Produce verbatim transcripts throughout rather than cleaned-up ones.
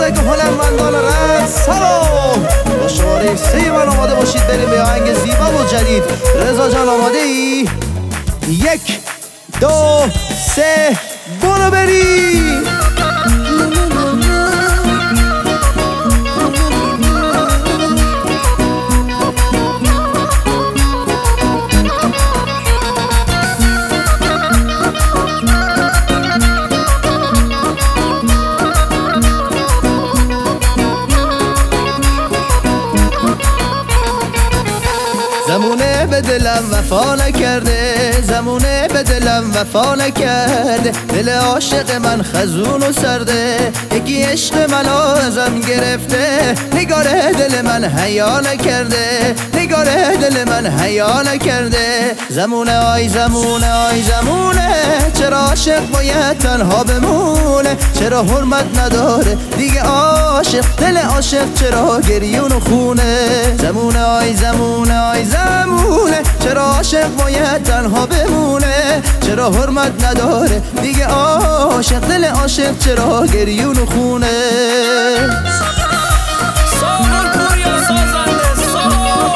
مزدک هنرمندان رقص سلام با شماره سه من آماده باشید بریم به آهنگ زیبا و جدید. رضا جان آماده ای؟ یک دو سه برو بریم. زمونه به دلم وفا نکرده، زمونه به دلم وفا نکرده، دل عاشق من خزون و سرده، یکی عشق من ازم گرفته، نگاره دل من حیا نکرده، نگاره دل من حیا نکرده. زمونه آی زمونه آی زمونه، چرا عاشق باید تنها بمونه، چرا حرمت نداره دیگه عاشق، دل عاشق چرا گریون و خونه. زمونه آی زمونه آی زمونه، چرا عاشق باید تنها بمونه، چرا حرمت نداره دیگه عاشق، دل عاشق چرا گریون و خونه. سامان پوریا سازنده سامان.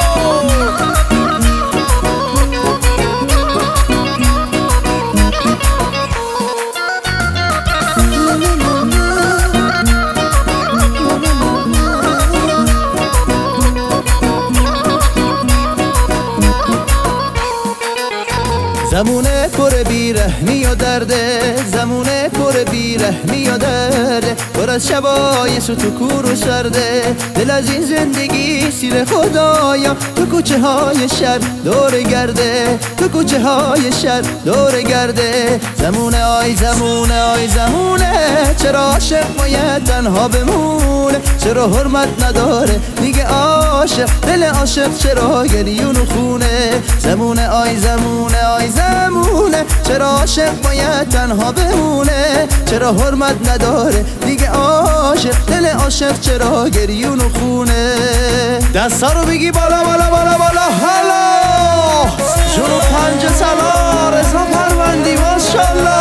زمونه پر بیرحمی و درده، زمونه پر بیرحمی و درده، پر از شبای سوت و کور و سرده، دل از این زندگی سیر خدایا، تو کوچه های شهر دور گرده، تو کوچه های شهر دور گرده. زمونه آی زمونه آی زمونه، چرا عاشق باید تنها بمونه، چرا حرمت نداره دیگه عاشق، دل عاشق چرا گریون و خونه. زمونه آی زمونه آی زمونه، چرا عاشق باید تنها بمونه، چرا حرمت نداره دیگه عاشق، دل عاشق چرا گریون و خونه. دستا رو بگی بالا بالا بالا بالا حالا جنوب پنج سلا رضا پروندی ماشالله.